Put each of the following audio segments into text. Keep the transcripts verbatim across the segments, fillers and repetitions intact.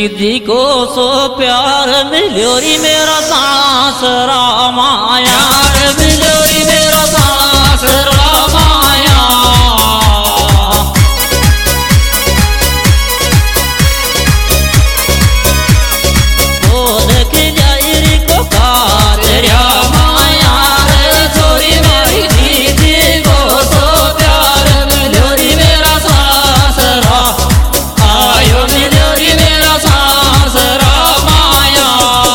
दीदी को सो प्यार मिलोरी मेरा सांस रामाया मिलोरी मेरा सांस रामाया बोल के जायरी को कार रामाया छोरी मेरी दीदी को सो प्यार मिलोरी मेरा सांस रा आयो मिलोरी मेरा सांस रामाया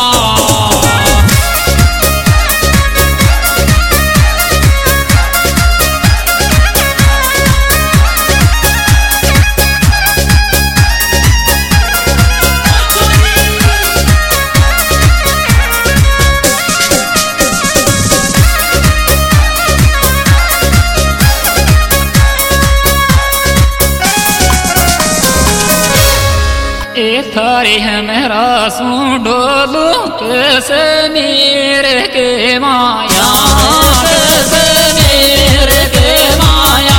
थारी है मेरा सूडोलू कैसे मेरे के माया कैसे मेरे के माया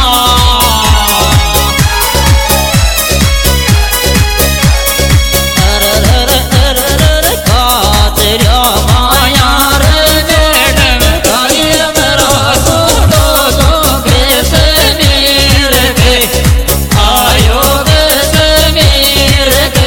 अरे रे रे रे रे का तेरा माया रे मैडम थारी है मेरा सूडोलू कैसे मेरे के आयो कैसे मेरे के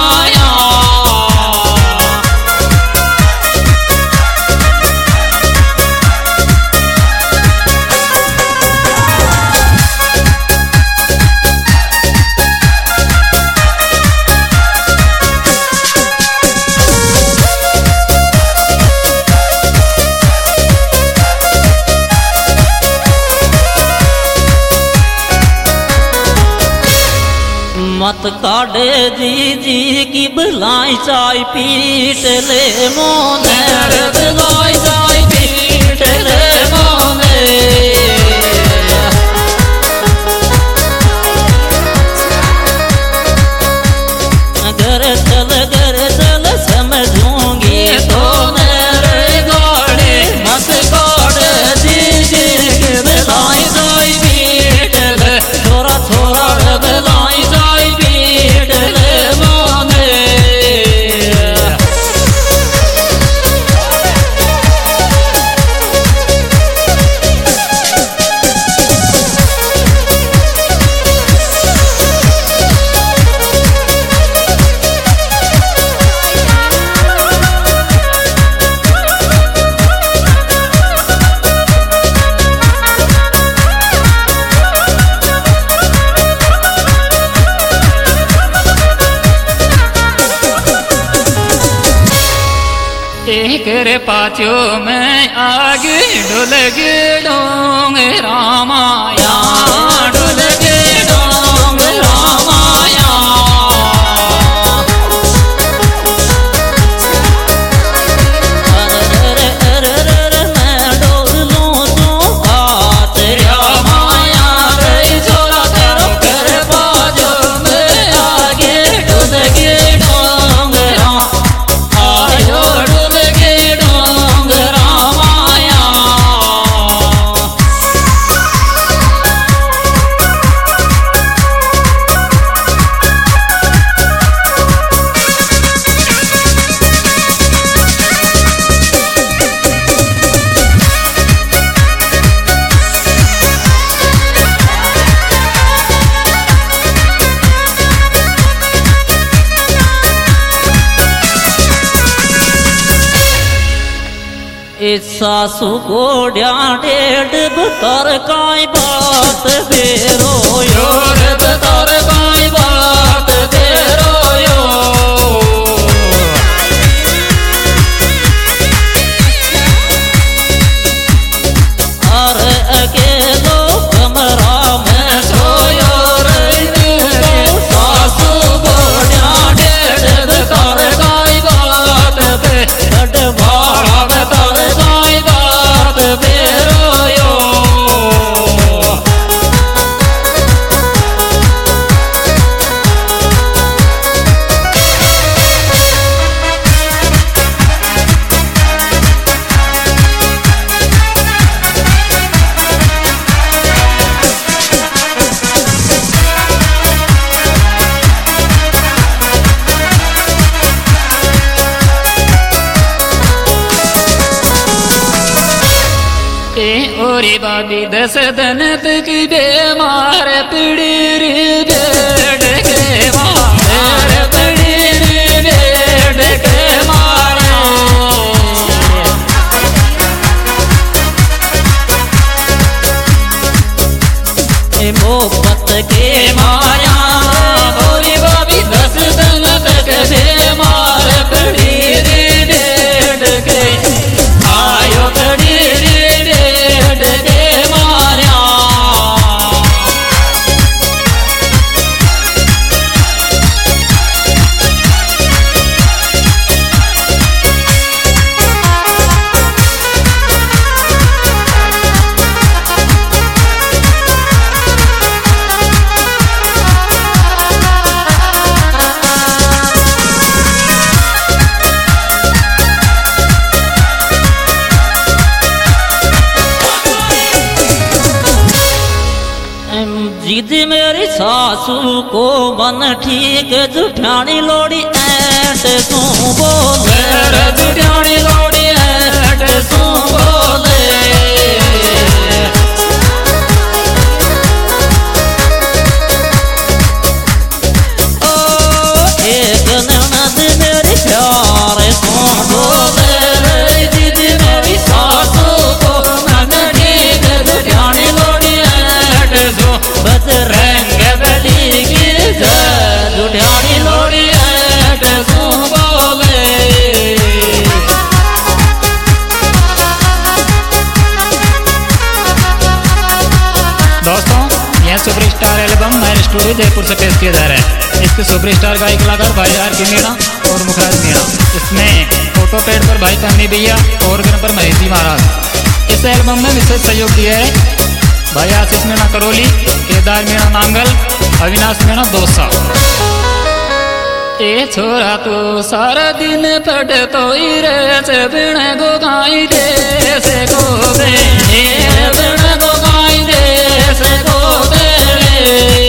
मत काढ़े दीदी की भलाई चाय पीट ले मोने भलाई चाय पीट ले मोने घर चल घर चल समझूंगी तो मेरे गाड़े मत काढ़े दीदी की भलाई चाय पीट ले थोड़ा थोड़ा भलाई चाय पीट ले मोने एक रे पाचो में आगे डुल गे डोंग रामाया डुल गे डोंग रामाया अरे रे रे रे रे मैं डोलूं तो हाथ रामाया रे छोरा तेरा कर पाचो में आगे डुल गे डोंग राम आयो सासू को डेढ़ बतर काई बात बेरो योर बतर काई बात बेरो यो अरे अकेलो कमरा में सोयो रे सासू को डेढ़ बतर काई बात बे भाड़ा बतर बेरो यो गोरी बाबी दस दिन तक बेमार पड़ी रे बेड के मारे पड़ी रे बेड के मारे मोहब्बत के माया गोरी बाबी दस दिन तक बेमार पड़ी रे बेड के आयो पड़ी रे बेड के माया दीदी मेरी सासू को मन ठीक जुठानी लोड़ी ऐट सू बोले जुठानी लोड़ी ऐट सू बोले ओ एक ननद मेरी प्यार सू बोले दीदी मेरी सासू को मन ठीक जुठानी लोड़ी ऐट सू रंग बली की जुठानी लोड़ी ऐट सू बोले दोस्तों यह सुपरस्टार एल्बम मेरे स्टूडियो जयपुर से पेश किया जा रहा है। इसके सुपरस्टार गायक कलाकार भाई आर के मीणा और मुखराज मीणा। इसमें फोटो पेड पर भाई तन्नी भैया और गिर पर महेश जी महाराज। इस एल्बम में विशेष सहयोग किया है भाई आशीष मीणा करोली, केदार मीणा नांगल, अविनाश मीणा दोसा। ए छोरा तो सारा दिन पढ़ तो रे से बिण गो गाई दे से गो दे बिण गो गाई दे से गो दे